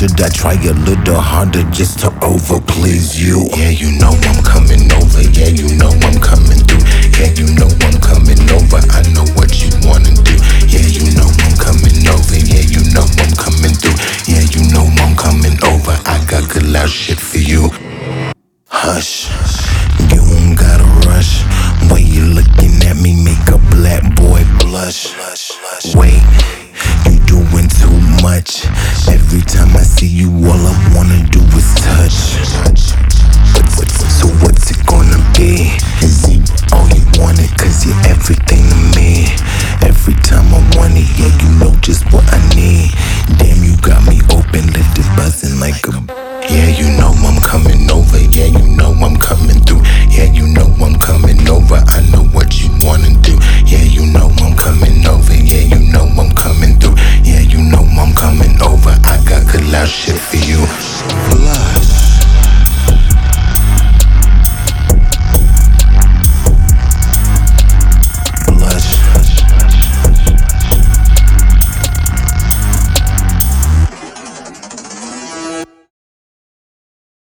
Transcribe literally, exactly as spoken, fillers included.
should I try a little harder just to over please you? Yeah, you know I'm coming over. Yeah, you know I'm coming through. Yeah, you know I'm coming over. I know what you wanna do. Yeah, you know I'm coming over. Yeah, you know I'm coming through. Yeah, you know I'm coming over. I got good loud shit for you. Hush, you don't gotta rush. Way you looking at me make a black boy blush. Wait, you doing too much. Every time I see you, all I wanna do is touch. So what's it gonna be? Is he all you wanted? Cause you're everything to me. Every time I want it, yeah, you know just what I need. Damn,